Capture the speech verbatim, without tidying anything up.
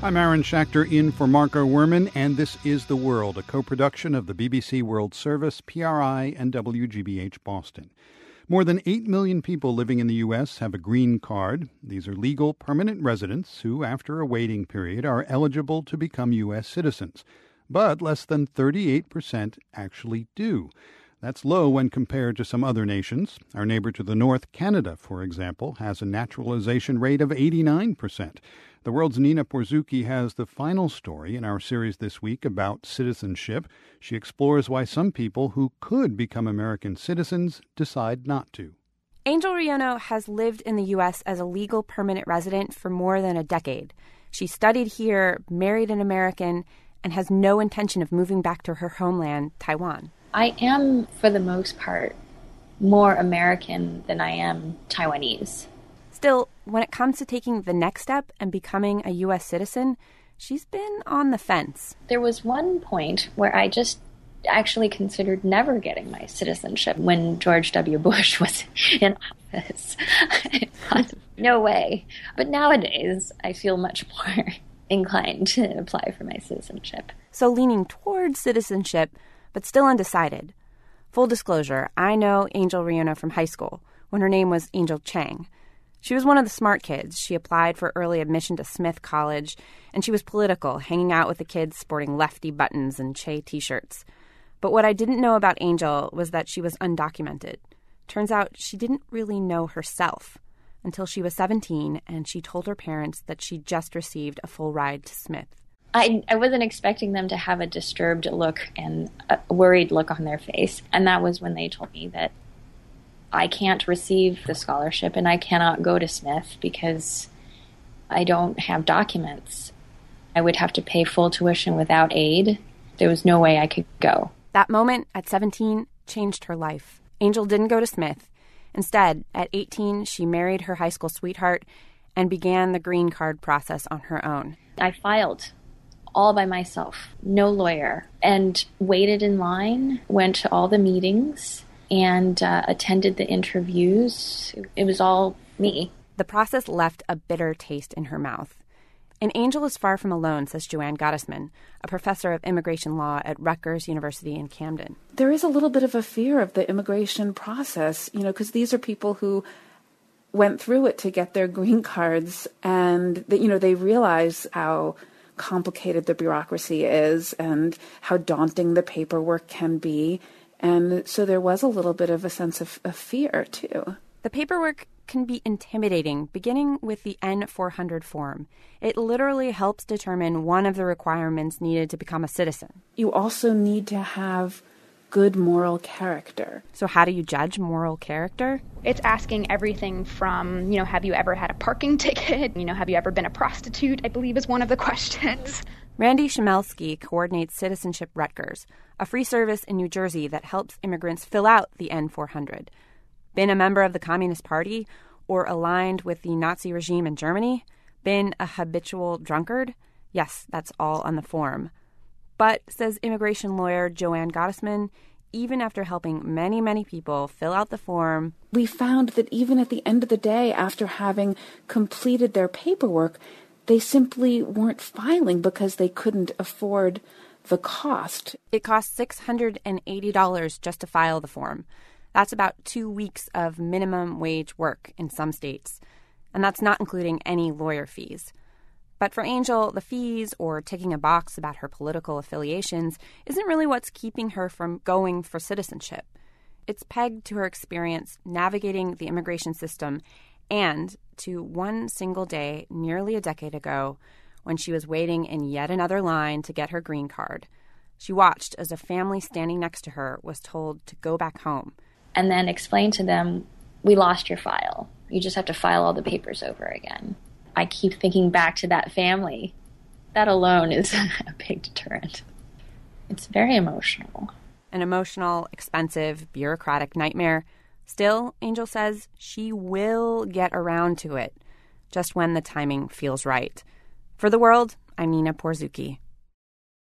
I'm Aaron Schachter in for Marco Werman, and this is The World, a co-production of the B B C World Service, P R I, and W G B H Boston. More than eight million people living in the U S have a green card. These are legal permanent residents who, after a waiting period, are eligible to become U S citizens. But less than thirty-eight percent actually do. That's low when compared to some other nations. Our neighbor to the north, Canada, for example, has a naturalization rate of eighty-nine percent. The World's Nina Porzucki has the final story in our series this week about citizenship. She explores why some people who could become American citizens decide not to. Angel Riono has lived in the U S as a legal permanent resident for more than a decade. She studied here, married an American, and has no intention of moving back to her homeland, Taiwan. I am, for the most part, more American than I am Taiwanese. Still, when it comes to taking the next step and becoming a U S citizen, she's been on the fence. There was one point where I just actually considered never getting my citizenship when George W. Bush was in office. I thought, no way. But nowadays, I feel much more inclined to apply for my citizenship. So leaning towards citizenship, but still undecided. Full disclosure, I know Angel Riono from high school, when her name was Angel Chang. She was one of the smart kids. She applied for early admission to Smith College, and she was political, hanging out with the kids sporting lefty buttons and Che t-shirts. But what I didn't know about Angel was that she was undocumented. Turns out she didn't really know herself until she was seventeen, and she told her parents that she just received a full ride to Smith. I, I wasn't expecting them to have a disturbed look and a worried look on their face. And that was when they told me that I can't receive the scholarship and I cannot go to Smith because I don't have documents. I would have to pay full tuition without aid. There was no way I could go. That moment at seventeen changed her life. Angel didn't go to Smith. Instead, at eighteen, she married her high school sweetheart and began the green card process on her own. I filed all by myself, no lawyer, and waited in line, went to all the meetings, and uh, attended the interviews. It was all me. The process left a bitter taste in her mouth. And Angel is far from alone, says Joanne Gottesman, a professor of immigration law at Rutgers University in Camden. There is a little bit of a fear of the immigration process, you know, because these are people who went through it to get their green cards, and, that, you know, they realize how complicated the bureaucracy is and how daunting the paperwork can be. And so there was a little bit of a sense of, of fear, too. The paperwork can be intimidating, beginning with the N four hundred form. It literally helps determine one of the requirements needed to become a citizen. You also need to have good moral character. So how do you judge moral character? It's asking everything from, you know, have you ever had a parking ticket? You know, have you ever been a prostitute? I believe is one of the questions. Randy Shemelski coordinates Citizenship Rutgers, a free service in New Jersey that helps immigrants fill out the N four hundred. Been a member of the Communist Party or aligned with the Nazi regime in Germany? Been a habitual drunkard? Yes, that's all on the form. But, says immigration lawyer Joanne Gottesman, even after helping many, many people fill out the form, we found that even at the end of the day, after having completed their paperwork, they simply weren't filing because they couldn't afford the cost. It costs six hundred eighty dollars just to file the form. That's about two weeks of minimum wage work in some states. And that's not including any lawyer fees. But for Angel, the fees or ticking a box about her political affiliations isn't really what's keeping her from going for citizenship. It's pegged to her experience navigating the immigration system and to one single day nearly a decade ago when she was waiting in yet another line to get her green card. She watched as a family standing next to her was told to go back home. And then explain to them, we lost your file. You just have to file all the papers over again. I keep thinking back to that family. That alone is a big deterrent. It's very emotional. An emotional, expensive, bureaucratic nightmare. Still, Angel says she will get around to it, just when the timing feels right. For The World, I'm Nina Porzucki.